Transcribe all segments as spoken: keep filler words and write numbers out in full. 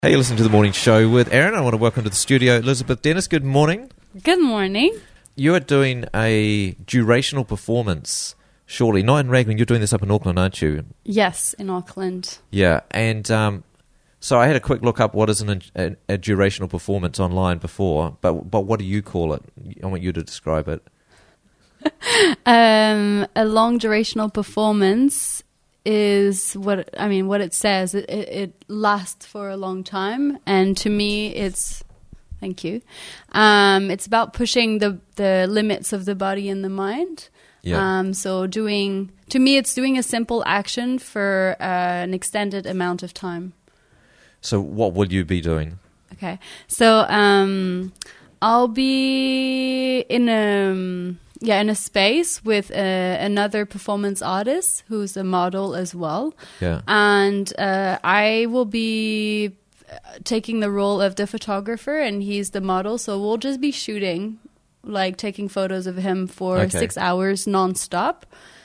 Hey, you listen to The Morning Show with Aaron. I want to welcome to the studio Elizabeth Dennis. Good morning. Good morning. You are doing a durational performance, surely. Not in Raglan, you're doing this up in Auckland, aren't you? Yes, in Auckland. Yeah, and um, so I had a quick look up what is an, a, a durational performance online before, but but what do you call it? I want you to describe it. um, a long durational performance is what I mean. What it says, it, it, it lasts for a long time, and to me, it's thank you. Um, it's about pushing the the limits of the body and the mind. Yeah. Um, so doing to me, it's doing a simple action for uh, an extended amount of time. So what will you be doing? Okay, so um, I'll be in a. Yeah, in a space with uh, another performance artist who's a model as well. Yeah. And uh, I will be taking the role of the photographer and he's the model. So we'll just be shooting, like taking photos of him for Okay. six hours nonstop.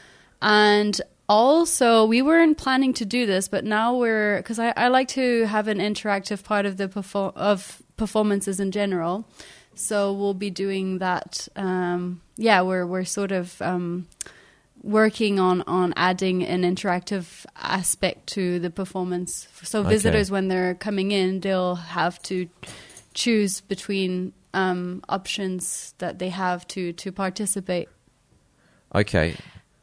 And also, we weren't planning to do this, but now we're, because I, I like to have an interactive part of the perfor- of performances in general. So we'll be doing that. Um, yeah, we're we're sort of um, working on, on adding an interactive aspect to the performance. So Okay. visitors, when they're coming in, they'll have to choose between um, options that they have to, to participate. Okay.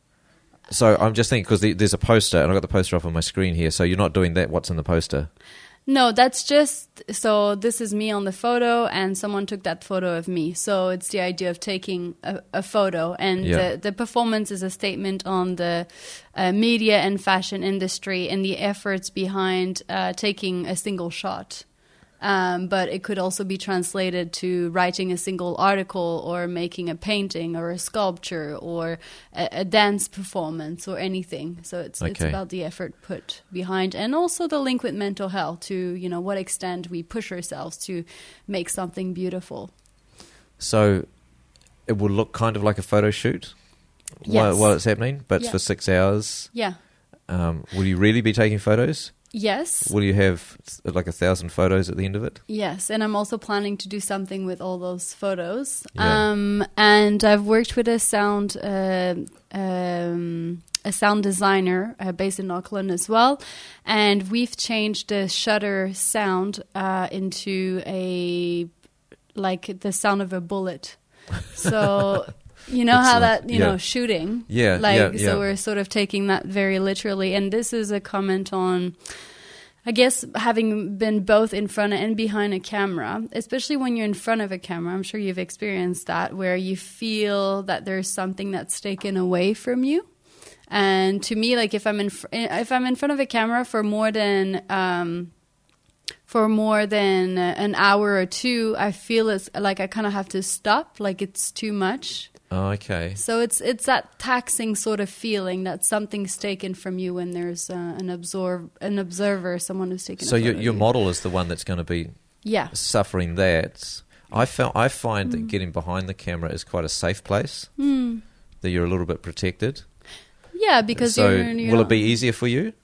So I'm just thinking, because the, there's a poster, and I've got the poster up on my screen here, so you're not doing that. What's in the poster? No, that's just, so this is me on the photo and someone took that photo of me. So it's the idea of taking a, a photo and Yeah. the, the performance is a statement on the uh, media and fashion industry and the efforts behind uh, taking a single shot. Um, but it could also be translated to writing a single article or making a painting or a sculpture or a, a dance performance or anything. So it's it's Okay. about the effort put behind and also the link with mental health to, you know, what extent we push ourselves to make something beautiful. So it will look kind of like a photo shoot while, Yes. while it's happening, but it's Yeah. for six hours. Yeah. Um, will you really be taking photos? Yes. Will you have like a thousand photos at the end of it? Yes, and I'm also planning to do something with all those photos. Yeah. Um, and I've worked with a sound uh, um, a sound designer uh, based in Auckland as well, and we've changed the shutter sound uh, into a like the sound of a bullet. So. You know how Excellent. that, you Yeah. know, shooting? Yeah, Like, yeah, yeah. so we're sort of taking that very literally. And this is a comment on, I guess, having been both in front and behind a camera, especially when you're in front of a camera. I'm sure you've experienced that, where you feel that there's something that's taken away from you. And to me, like if I'm in, fr- if I'm in front of a camera for more than, um, for more than an hour or two, I feel it's like I kind of have to stop, like it's too much. Oh, okay. So it's it's that taxing sort of feeling that something's taken from you when there's uh, an absorb an observer, someone who's taken. So a your photo your of you. model is the one that's going to be Yeah. suffering that. I felt I find Mm. that getting behind the camera is quite a safe place. Mm. That you're a little bit protected. Yeah, because so you're, you're will not- it be easier for you?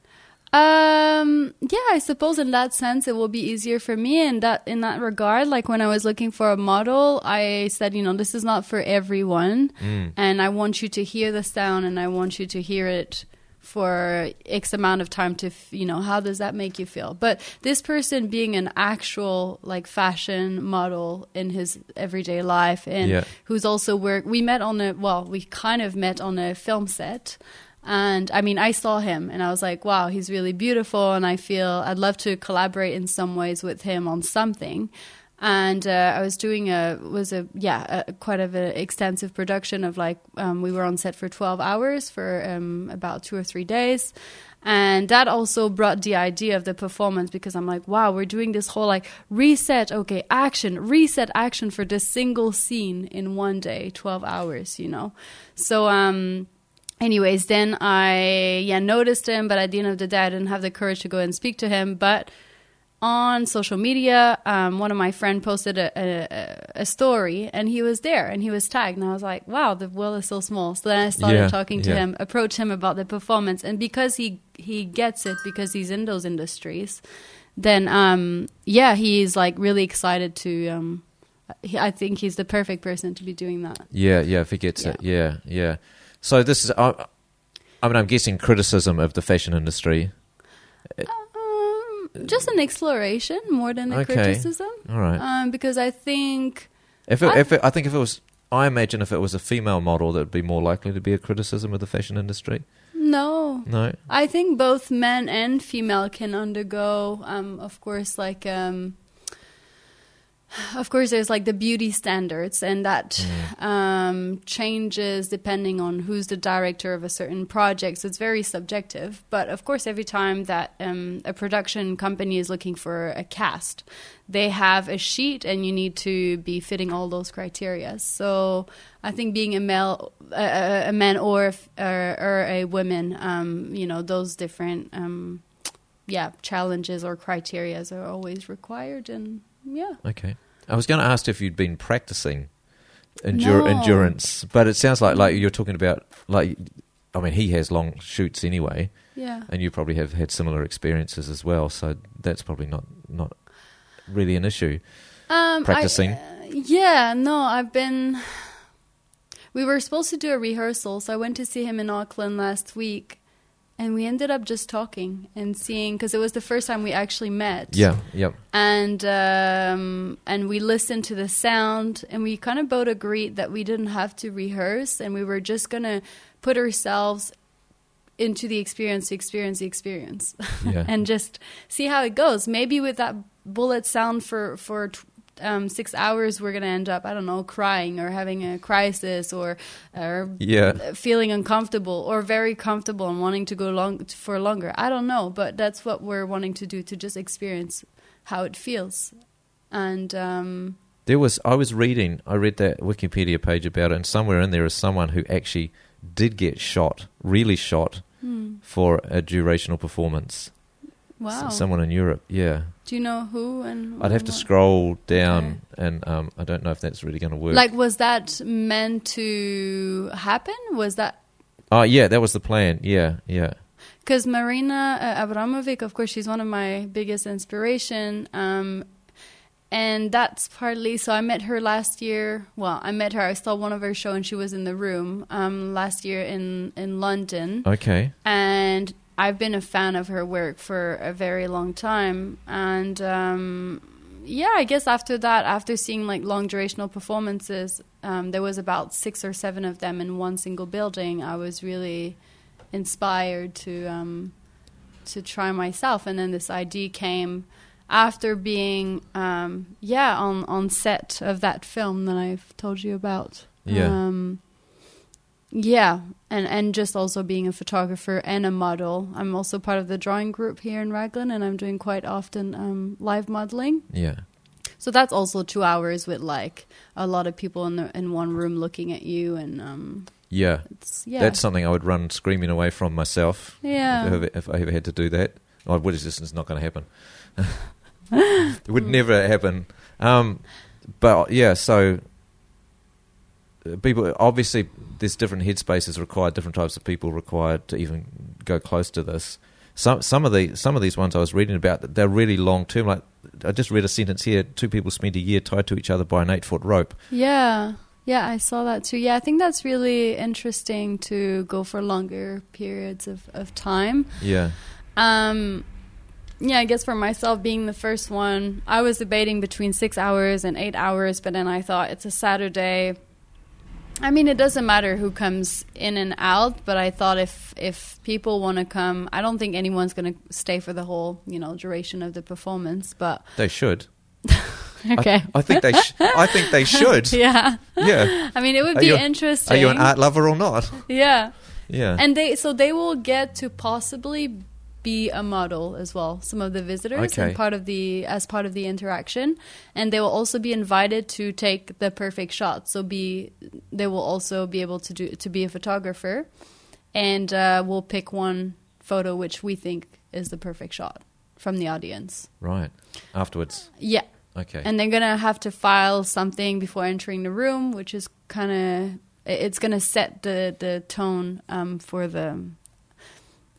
Um, yeah, I suppose in that sense it will be easier for me in that in that regard. Like when I was looking for a model, I said, you know, this is not for everyone, Mm. and I want you to hear the sound, and I want you to hear it for X amount of time to, f- you know, how does that make you feel? But this person being an actual like fashion model in his everyday life, and Yeah. who's also work, we met on a well, we kind of met on a film set. And I mean, I saw him and I was like, wow, he's really beautiful. And I feel I'd love to collaborate in some ways with him on something. And uh, I was doing a, was a, yeah, a, quite of an extensive production of like, um, we were on set for twelve hours for um, about two or three days. And that also brought the idea of the performance because I'm like, wow, we're doing this whole like reset, okay, action, reset action for this single scene in one day, twelve hours, you know? So, um, anyways, then I yeah noticed him, but at the end of the day, I didn't have the courage to go and speak to him. But on social media, um, one of my friends posted a, a, a story, and he was there, and he was tagged. And I was like, wow, the world is so small. So then I started Yeah, talking to yeah. him, approached him about the performance. And because he, he gets it, because he's in those industries, then um, yeah, he's like really excited to. Um, he, I think he's the perfect person to be doing that. Yeah, yeah. If he gets Yeah. it, yeah, yeah. So this is. I, I mean, I'm guessing criticism of the fashion industry. Um, just an exploration more than a Okay. criticism. All right. Um, because I think. If it, I- if it, I think if it was, I imagine if it was a female model, that would be more likely to be a criticism of the fashion industry. No. No. I think both men and female can undergo, um, of course, like, um, of course, there's like the beauty standards, and that um, changes depending on who's the director of a certain project. So it's very subjective. But of course, every time that um, a production company is looking for a cast, they have a sheet, and you need to be fitting all those criteria. So I think being a male, a, a man, or if- or, or a woman, um, you know, those different, um, yeah, challenges or criterias are always required, and yeah. Okay. I was going to ask if you'd been practicing endur- No. endurance, but it sounds like like you're talking about like. I mean, he has long shoots anyway, Yeah. and you probably have had similar experiences as well. So that's probably not not really an issue. Um, Practicing? I, uh, yeah, no, I've been. We were supposed to do a rehearsal, so I went to see him in Auckland last week, and we ended up just talking and seeing, because it was the first time we actually met. Yeah. Yep. And um, and we listened to the sound, and we kind of both agreed that we didn't have to rehearse, and we were just gonna put ourselves into the experience to experience the experience, Yeah. and just see how it goes. Maybe with that bullet sound for for t- um, six hours, we're gonna end up, I don't know, crying or having a crisis, or or Yeah. feeling uncomfortable or very comfortable and wanting to go long for longer. I don't know, but that's what we're wanting to do, to just experience how it feels. And um, There was. I was reading. I read that Wikipedia page about it, and somewhere in there is someone who actually did get shot, really shot, hmm, for a durational performance. wow. S- someone in Europe. Yeah. Do you know who? And I'd have to what? scroll down, and um, I don't know if that's really going to work. Like, was that meant to happen? Was that oh yeah, that was the plan. Yeah, yeah. because Marina uh, Abramovic, of course, she's one of my biggest inspiration. Um, and that's partly, so I met her last year. Well, I met her, I saw one of her show, and she was in the room um, last year in, in London. Okay. And I've been a fan of her work for a very long time. And um, yeah, I guess after that, after seeing like long durational performances, um, there was about six or seven of them in one single building. I was really inspired to um, to try myself. And then this idea came after being, um, yeah, on, on set of that film that I've told you about. Yeah. Um, yeah, and, and just also being a photographer and a model. I'm also part of the drawing group here in Raglan, and I'm doing quite often um, live modeling. Yeah. So that's also two hours with like a lot of people in the, in one room looking at you, and um, Yeah. it's yeah, That's something I would run screaming away from myself. yeah. If, if I ever had to do that. Oh, what is this? It's not going to happen. It would never happen. Um, but yeah, so uh, people, obviously there's different headspaces required, different types of people required to even go close to this. Some some of the some of these ones I was reading about, they're really long term. Like I just read a sentence here: two people spent a year tied to each other by an eight foot rope. Yeah, yeah, I saw that too. Yeah, I think that's really interesting to go for longer periods of, of time. Yeah, Um, yeah, I guess for myself, being the first one, I was debating between six hours and eight hours, but then I thought it's a Saturday. I mean, it doesn't matter who comes in and out, but I thought if if people want to come, I don't think anyone's going to stay for the whole, you know, duration of the performance. But they should. okay, I, I think they. Sh- I think they should. yeah, Yeah. I mean, it would Are be you- interesting. Are you an art lover or not? Yeah. Yeah. And they so they will get to possibly be a model as well, some of the visitors, Okay. and part of the as part of the interaction, and they will also be invited to take the perfect shot. So be they will also be able to do to be a photographer, and uh, we'll pick one photo which we think is the perfect shot from the audience. Right. Afterwards. Yeah. Okay. And they're gonna have to file something before entering the room, which is kind of it's gonna set the the tone um, for the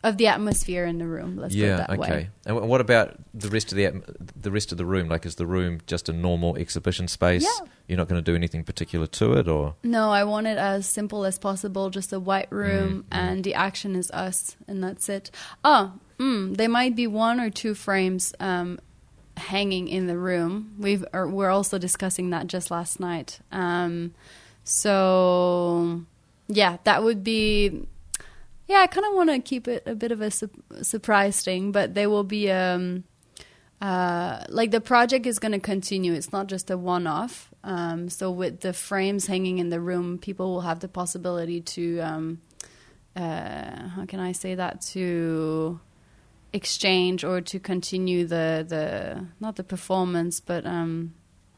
of the atmosphere in the room. Let's yeah, put it that okay. way. And wh- what about the rest of the atm- the rest of the room? Like, is the room just a normal exhibition space? Yeah. You're not going to do anything particular to it, or No, I want it as simple as possible, just a white room, Mm, and the action is us, and that's it. Oh, mm, there might be one or two frames um, hanging in the room. We've or we're also discussing that just last night. Um, so yeah, that would be. Yeah, I kind of want to keep it a bit of a su- surprise thing, but there will be um, uh, like the project is going to continue. It's not just a one-off. Um, so with the frames hanging in the room, people will have the possibility to, um, uh, how can I say that, to exchange or to continue the, the not the performance, but um,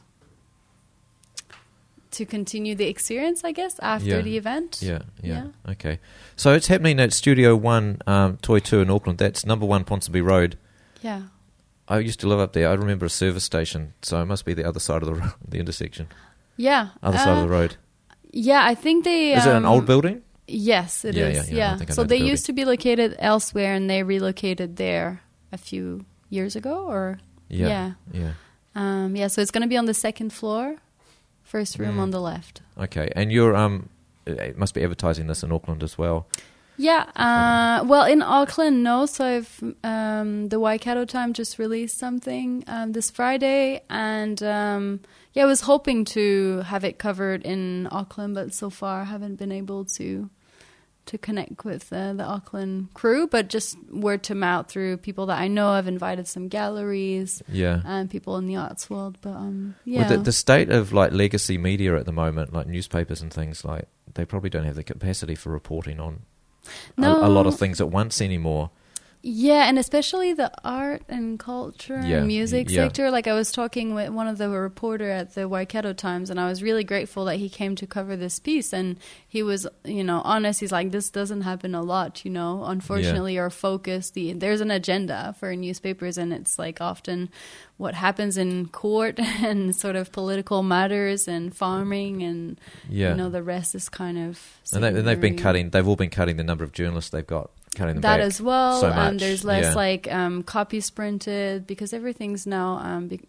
to continue the experience, I guess, after Yeah. the event. yeah, yeah, okay. So it's happening at Studio One, um, Toy Two in Auckland. That's number one Ponsonby Road. Yeah. I used to live up there. I remember a service station, so it must be the other side of the ro- the intersection, Yeah. other side of Uh, the road. Yeah, I think they... Is it an um, old building? Yes, it is. Yeah, yeah, yeah, I Yeah. think I know So the they building. used to be located elsewhere, and they relocated there a few years ago, or... Yeah, Yeah. yeah. Um, yeah, so it's going to be on the second floor, first room Mm. on the left. Okay, and you're um, it must be advertising this in Auckland as well. Yeah, uh, well, in Auckland, no. So I've, um, the Waikato Time just released something um, this Friday, and um, yeah, I was hoping to have it covered in Auckland, but so far I haven't been able to to connect with uh, the Auckland crew, but just word to mouth through people that I know. I've invited some galleries Yeah. and people in the arts world, but um, yeah. With the, the state of like legacy media at the moment, like newspapers and things, like they probably don't have the capacity for reporting on No. a, a lot of things at once anymore. Yeah, and especially the art and culture Yeah, and music yeah. sector. Like, I was talking with one of the reporter at the Waikato Times, and I was really grateful that he came to cover this piece. And he was, you know, honest. He's like, this doesn't happen a lot, you know. Unfortunately, our focus, the there's an agenda for newspapers, and it's like often what happens in court and sort of political matters and farming, and Yeah. you know, the rest is kind of And, they, and they've been secondary. cutting, they've all been cutting the number of journalists they've got, cutting them That back as well. so Um, much. there's less Yeah. like um, copies printed because everything's now um, be-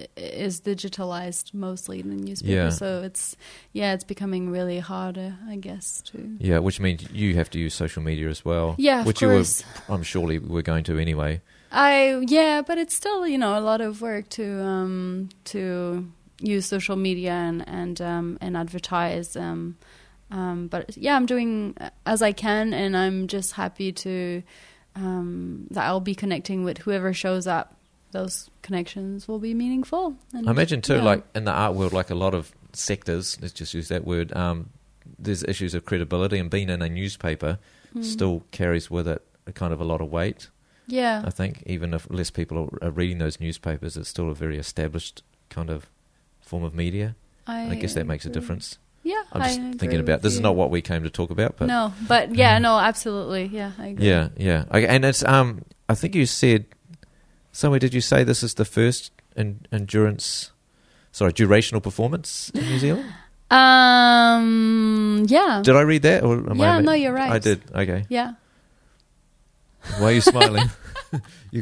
is digitalized mostly in the newspaper. Yeah. So it's yeah, it's becoming really harder, I guess. To Yeah, which means you have to use social media as well. Yeah, of which course. you were, I'm surely we're going to anyway. I yeah, but it's still, you know, a lot of work to um, to use social media and and um, and advertise. Um, um, but yeah, I'm doing as I can, and I'm just happy to um, that I'll be connecting with whoever shows up. Those connections will be meaningful. And, I imagine too, yeah. like in the art world, like a lot of sectors, let's just use that word, um, there's issues of credibility, and being in a newspaper Mm. still carries with it a kind of a lot of weight. yeah, I think even if less people are, are reading those newspapers, it's still a very established kind of form of media. I, I guess that makes a agree. difference. Yeah, I'm I just agree thinking about with this is you. not what we came to talk about, but no, but yeah, no, absolutely, yeah, I agree. yeah, yeah. Okay, and it's um, I think you said somewhere. Did you say this is the first in, endurance, sorry, durational performance in New Zealand? Um, yeah, Did I read that? Or am Yeah, I, no, you're right. I did. Okay. yeah. Why are you smiling? you,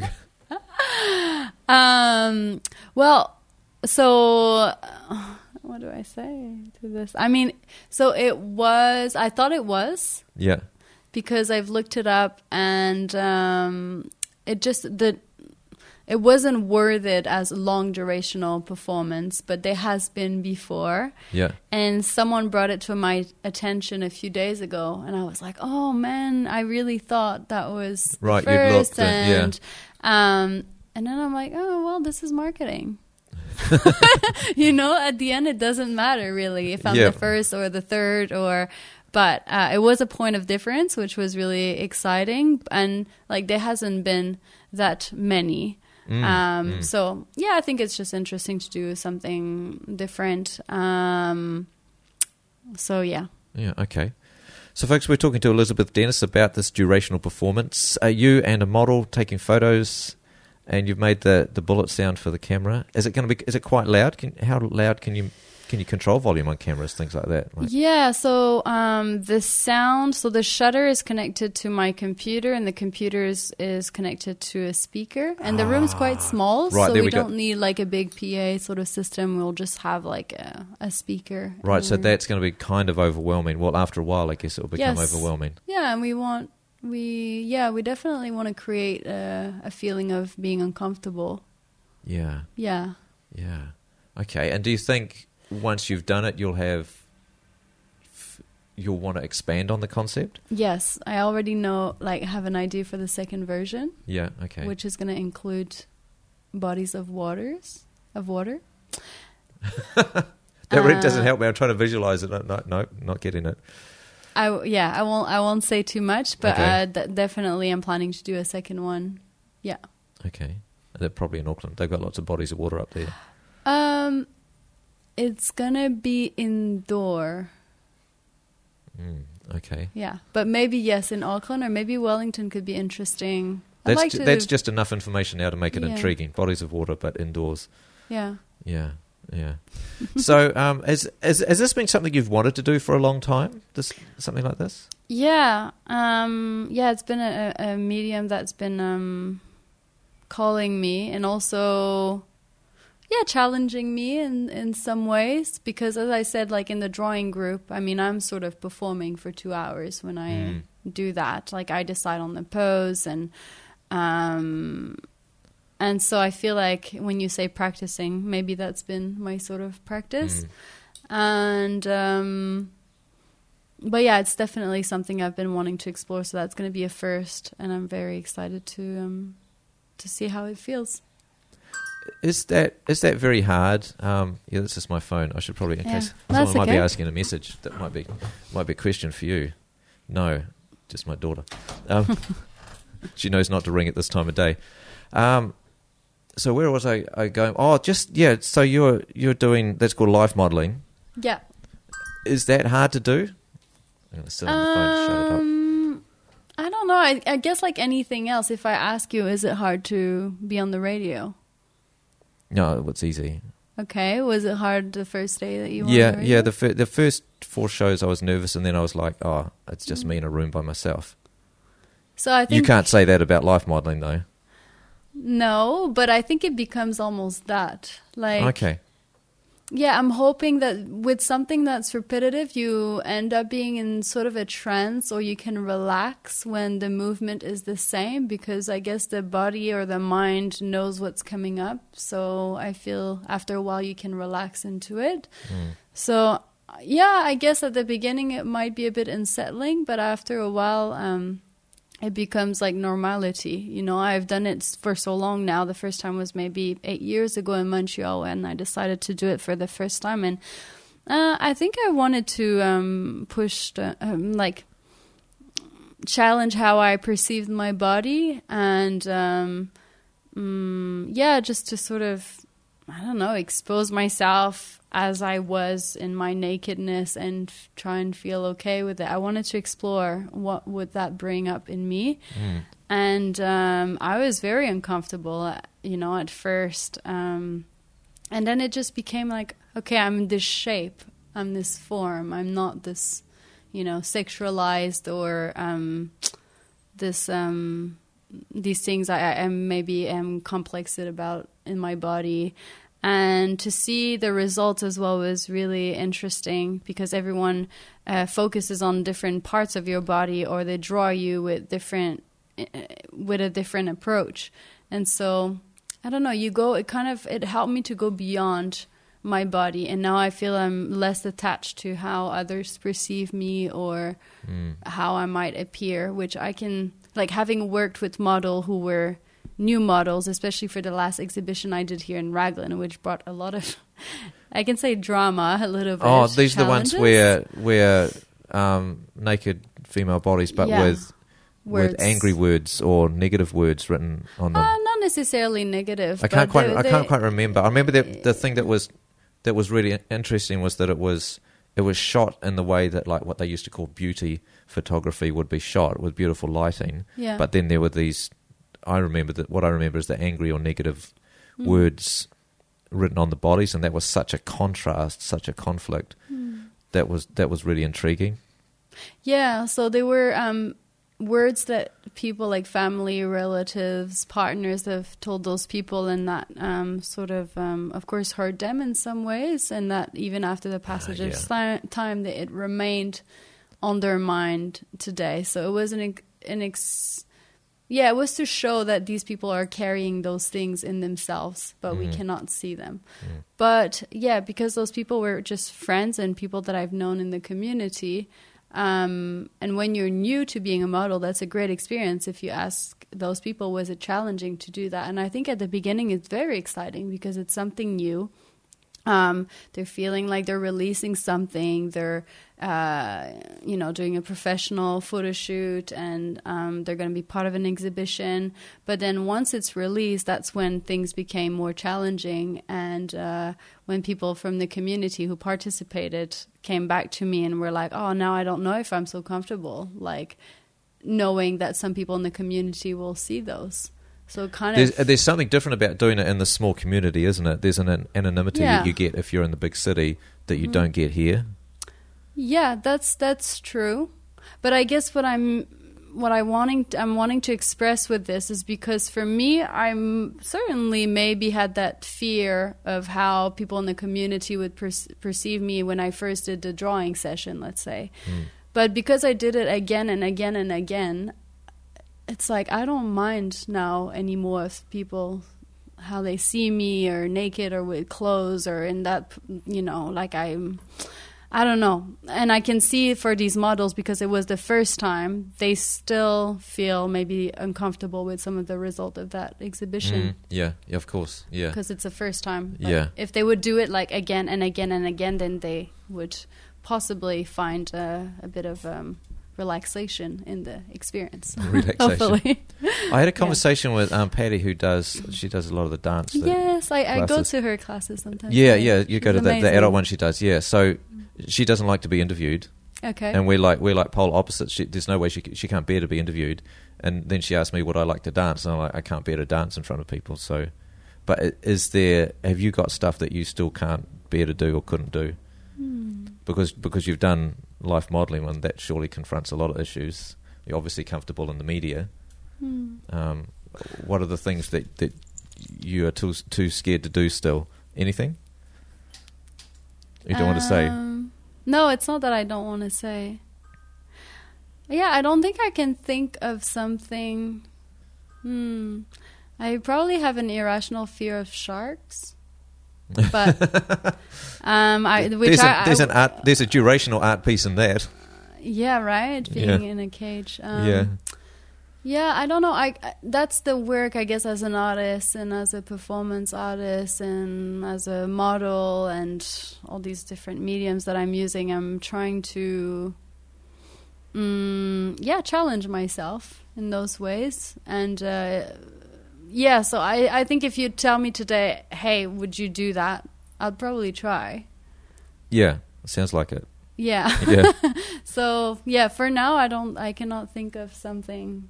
Um, well, so uh, what do I say to this? I mean, so it was, I thought it was yeah. because I've looked it up, and um, it just, the, it wasn't worded as long durational performance, but there has been before. Yeah. And someone brought it to my attention a few days ago, and I was like, "Oh man, I really thought that was the Right, you'd first." looked at- yeah. and um, and then I'm like, "Oh well, this is marketing." You know, at the end, it doesn't matter really if I'm Yeah. the first or the third, or. But uh, it was a point of difference, which was really exciting, and like there hasn't been that many. Mm, um, mm. So yeah, I think it's just interesting to do something different. Um, so yeah. Yeah, okay. So, folks, we're talking to Elizabeth Dennis about this durational performance. Are you and a model taking photos, and you've made the, the bullet sound for the camera? Is it going to be? Is it quite loud? Can, how loud can you can you control volume on cameras, things like that? Like, Yeah, so um, the sound, so the shutter is connected to my computer, and the computer is, is connected to a speaker. And the room's quite small, Right, so there we, we go. don't need like a big P A sort of system. We'll just have like a, a speaker. right, so And- that's going to be kind of overwhelming. Well, after a while, I guess it will become Yes. overwhelming. Yeah, and we want, we, yeah, we definitely want to create a, a feeling of being uncomfortable. Yeah, Yeah. yeah. Okay, and do you think once you've done it, you'll have, f- you'll want to expand on the concept? Yes, I already know, like, have an idea for the second version, Yeah, okay. which is going to include bodies of waters, of water. that really doesn't uh, help me. I'm trying to visualize it. No, no, no not getting it. I w- yeah, I won't I won't say too much, but Okay. uh, d- definitely I'm planning to do a second one. Yeah. Okay. They're probably in Auckland. They've got lots of bodies of water up there. Um, it's gonna be indoor. Mm, okay. Yeah, but maybe yes in Auckland or maybe Wellington could be interesting. I'd That's like ju- to, that's just enough information now to make it Yeah. intriguing. Bodies of water, but indoors. yeah. Yeah, yeah. So, um, has, has has this been something you've wanted to do for a long time? This something like this? Yeah, um, yeah, it's been a, a medium that's been um, calling me and also, yeah, challenging me in, in some ways because, as I said, like in the drawing group, I mean, I'm sort of performing for two hours when I Mm. do that. Like, I decide on the pose and... Um, and so I feel like when you say practicing, maybe that's been my sort of practice. Mm. And... Um, But yeah, it's definitely something I've been wanting to explore. So that's going to be a first, and I'm very excited to um, to see how it feels. Is that is that very hard? Um, yeah, this is my phone. I should probably, in Yeah, case that's someone might be okay. asking a message, that might be might be a question for you. No, just my daughter. Um, she knows not to ring at this time of day. Um, so where was I, I going? Oh, just yeah. So you're you're doing that's called life modeling. Yeah. Is that hard to do? I'm gonna sit on the phone to shut it up. Um, I don't know. I, I guess like anything else, if I ask you, is it hard to be on the radio? No, it's easy. Okay. Was it hard the first day that you were on Yeah, the radio? yeah. The fir- the first four shows I was nervous, and then I was like, oh, it's just me in a room by myself. So I think You can't say that about life modeling, though. No, but I think it becomes almost that. Like, Okay. yeah, I'm hoping that with something that's repetitive, you end up being in sort of a trance, or you can relax when the movement is the same, because I guess the body or the mind knows what's coming up. So I feel after a while you can relax into it. Mm. So yeah, I guess at the beginning it might be a bit unsettling, but after a while, um, it becomes like normality. You know, I've done it for so long now. The first time was maybe eight years ago in Montreal, and I decided to do it for the first time. And uh, I think I wanted to um, push, the, um, like, challenge how I perceived my body. And um, mm, yeah, just to sort of, I don't know, expose myself as I was in my nakedness and f- try and feel okay with it. I wanted to explore what would that bring up in me. Mm. And um, I was very uncomfortable, uh, you know, at first. Um, and then it just became like, okay, I'm in this shape. I'm this form. I'm not this, you know, sexualized or um, this, um, these things I, I am maybe am complexed about in my body. And to see the results as well was really interesting, because everyone uh, focuses on different parts of your body, or they draw you with different, uh, with a different approach. And so, I don't know, you go, it kind of, it helped me to go beyond my body. And now I feel I'm less attached to how others perceive me or Mm. how I might appear, which I can, like, having worked with model who were new models, especially for the last exhibition I did here in Raglan, which brought a lot of, I can say drama, a little bit. Oh, these are the ones challenges. where where um, naked female bodies, but Yeah. with Words. with angry words or negative words written on them. Uh, not necessarily negative. I can't but quite they- I can't they- quite remember. I remember that the thing that was that was really interesting was that it was it was shot in the way that, like, what they used to call beauty photography would be shot, with beautiful lighting. Yeah. But then there were these. I remember that what I remember is the angry or negative Mm. words written on the bodies, and that was such a contrast, such a conflict. Mm. That was that was really intriguing. Yeah, so they were um, words that people like family, relatives, partners have told those people, and that um, sort of, um, of course, hurt them in some ways, and that even after the passage uh, yeah. of sli- time, that it remained on their mind today. So it was an, an ex- yeah, it was to show that these people are carrying those things in themselves, but mm. we cannot see them. Mm. But yeah, because those people were just friends and people that I've known in the community. Um, and when you're new to being a model, that's a great experience. If you ask those people, was it challenging to do that? And I think at the beginning it's very exciting because it's something new. Um, they're feeling like they're releasing something. They're, uh, you know, doing a professional photo shoot, and um, they're going to be part of an exhibition. But then once it's released, that's when things became more challenging. And uh, when people from the community who participated came back to me and were like, "Oh, now I don't know if I'm so comfortable," like knowing that some people in the community will see those. So kind there's, of there's something different about doing it in the small community, isn't it? There's an anonymity yeah. that you get if you're in the big city that you mm-hmm. don't get here. Yeah, that's that's true. But I guess what I'm what I wanting to, I'm wanting to express with this is because for me, I'm certainly maybe had that fear of how people in the community would per- perceive me when I first did the drawing session, let's say. Mm. But because I did it again and again and again, it's like I don't mind now anymore if people, how they see me or naked or with clothes or in that, you know, like I'm, I don't know. And I can see for these models, because it was the first time, they still feel maybe uncomfortable with some of the result of that exhibition. Mm, yeah, yeah, of course, yeah. Because it's the first time. But yeah. if they would do it like again and again and again, then they would possibly find uh, a bit of um, relaxation in the experience. Relaxation. Hopefully. I had a conversation yeah. with um, Patty, who does, she does a lot of the dance. The yes, I, I go to her classes sometimes. Yeah, yeah, you go She's to the, the amazing. adult one she does, yeah. So she doesn't like to be interviewed. Okay. And we're like, we're like polar opposites. She, there's no way she she can't bear to be interviewed. And then she asked me, would I like to dance? And I'm like, I can't bear to dance in front of people. So, but is there, have you got stuff that you still can't bear to do or couldn't do? Hmm. Because because you've done life modelling, and that surely confronts a lot of issues. You're obviously comfortable in the media. Hmm. Um, what are the things that, that you are too too scared to do still? Anything? You don't um, want to say? No, it's not that I don't want to say. Yeah, I don't think I can think of something. Hmm. I probably have an irrational fear of sharks. But um, I, which there's, I, a, there's I, an art, there's a durational art piece in that. Yeah, right. Being yeah. in a cage. Um, yeah. Yeah, I don't know. I that's the work, I guess, as an artist and as a performance artist and as a model and all these different mediums that I'm using. I'm trying to, um, yeah, challenge myself in those ways. And uh, yeah, so I, I think if you tell me today, hey, would you do that? I'd probably try. Yeah, sounds like it. Yeah. Yeah. So yeah, for now, I don't. I cannot think of something.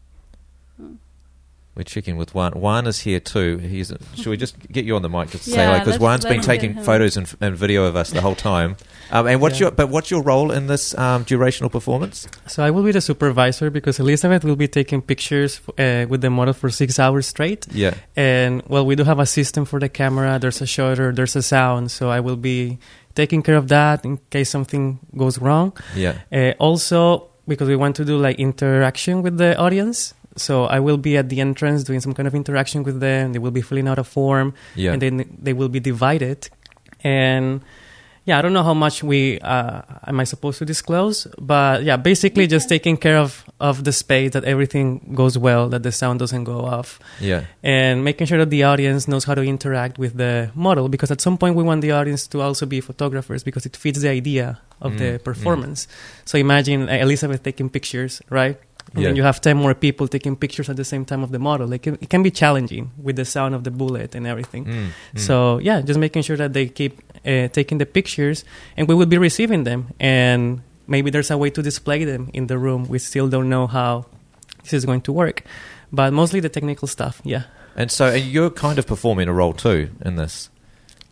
We're checking with Juan. Juan is here too. He's. Should we just get you on the mic just to yeah, say hi? Because Juan's been let's taking photos and, and video of us the whole time. Um, and what's yeah. your but what's your role in this um, durational performance? So I will be the supervisor because Elizabeth will be taking pictures uh, with the model for six hours straight. Yeah. And well, we do have a system for the camera. There's a shutter. There's a sound. So I will be taking care of that in case something goes wrong. Yeah. Uh, also, because we want to do like interaction with the audience. So I will be at the entrance doing some kind of interaction with them. They will be filling out a form, yeah. and then they will be divided. And yeah, I don't know how much we uh, am I supposed to disclose, but yeah, basically just taking care of, of the space, that everything goes well, that the sound doesn't go off, yeah, and making sure that the audience knows how to interact with the model. Because at some point we want the audience to also be photographers because it fits the idea of mm, the performance. Mm. So imagine uh, Elizabeth taking pictures, right? And yeah. then you have ten more people taking pictures at the same time of the model. Like it, it can be challenging with the sound of the bullet and everything. Mm, mm. So yeah, just making sure that they keep uh, taking the pictures, and we will be receiving them. And maybe there's a way to display them in the room. We still don't know how this is going to work, but mostly the technical stuff. Yeah. And so and you're kind of performing a role too in this.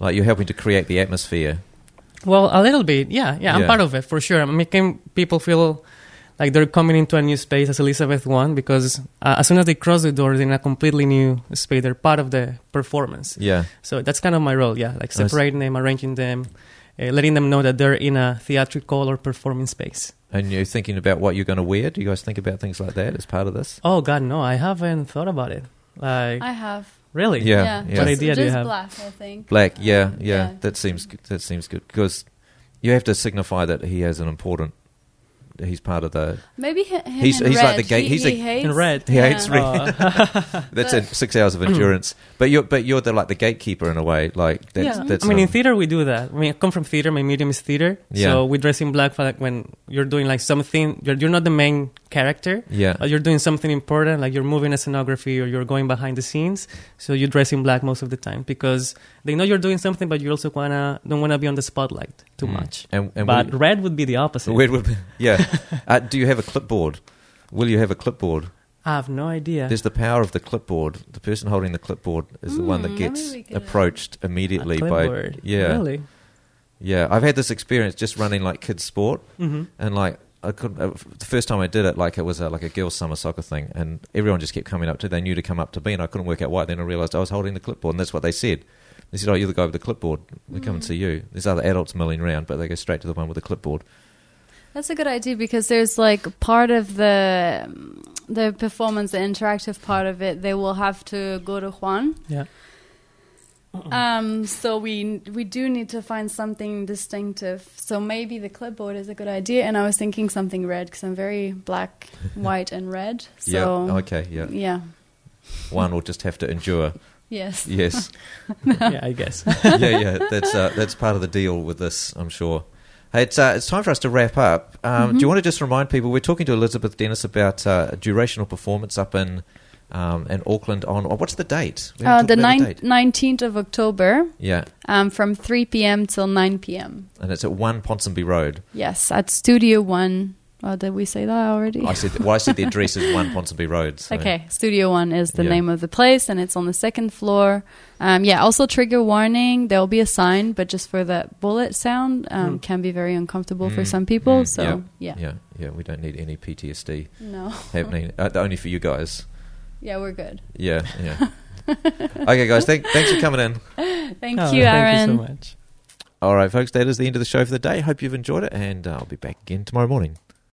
Like you're helping to create the atmosphere. Well, a little bit, yeah, yeah. I'm Yeah. part of it for sure. I'm making people feel like they're coming into a new space as Elizabeth one, because uh, as soon as they cross the door, they're in a completely new space. They're part of the performance. Yeah. So that's kind of my role, yeah, like Nice. separating them, arranging them, uh, letting them know that they're in a theatrical or performing space. And you're thinking about what you're going to wear? Do you guys think about things like that as part of this? Oh God, no, I haven't thought about it. Like, I have. really? Yeah. Yeah. yeah. What Just, idea do you just have? black, I think. Black, yeah, yeah, Yeah. That seems good. That seems good because you have to signify that he has an important. He's part of the. Maybe hi- him He's- in he's red. like the gate- He, he's he a- hates, In red. He hates red. Oh. That's But- in six hours of endurance. but you're but you're the like the gatekeeper in a way. Like that's, yeah, that's I mean, in um, theater we do that. I mean, I come from theater. My medium is theater, Yeah. so we dress in black for like when you're doing like something. You're, you're not the main character, yeah. but you're doing something important, like you're moving a scenography or you're going behind the scenes. So you dress in black most of the time because they know you're doing something, but you also wanna don't wanna be on the spotlight too Mm. much. And, and But will red would be the opposite. you, where would be- yeah. uh, do you have a clipboard? Will you have a clipboard? I have no idea. There's the power of the clipboard. The person holding the clipboard is the one that Mm, gets maybe we could, uh, approached A immediately by clipboard. yeah. Really? Yeah, I've had this experience just running like kids sport, Mm-hmm. and like I could uh, the first time I did it, like it was a, like a girls' summer soccer thing, and everyone just kept coming up to. They knew to come up to me, and I couldn't work out why. Then I realised I was holding the clipboard, and that's what they said. They said, "Oh, you're the guy with the clipboard. We come and see you." There's other adults milling around, but they go straight to the one with the clipboard. That's a good idea because there's like part of the the performance, the interactive part of it. They will have to go to Juan. Yeah. Um, so we we do need to find something distinctive. So maybe the clipboard is a good idea. And I was thinking something red because I'm very black, white, and red. So yeah. Okay. Yeah. yeah. One will just have to endure. Yes. Yes. Yeah, I guess. yeah. Yeah. That's uh, that's part of the deal with this, I'm sure. Hey, it's uh, it's time for us to wrap up. Um, Do you want to just remind people? We're talking to Elizabeth Dennis about uh, a durational performance up in um, in Auckland on. Oh, what's the date? We Uh, haven't the talked about nine, date. nineteenth of October, Yeah, um, from three p.m. till nine p.m. and it's at One Ponsonby Road. Yes, at Studio One. Oh, did we say that already? I said, well, I said the address is One Ponsonby Road. So. Okay, Studio One is the Yeah. name of the place, and it's on the second floor. Um, yeah, also trigger warning. There will be a sign, but just for the bullet sound, um, Mm. can be very uncomfortable for Mm, some people. mm, so yeah. Yeah, yeah, we don't need any P T S D no, happening. Uh, only for you guys. yeah, we're good. Yeah, yeah. Okay, guys, thank, thanks for coming in. Thank Oh, you, Aaron. Thank you so much. All right, folks, that is the end of the show for the day. Hope you've enjoyed it, and uh, I'll be back again tomorrow morning.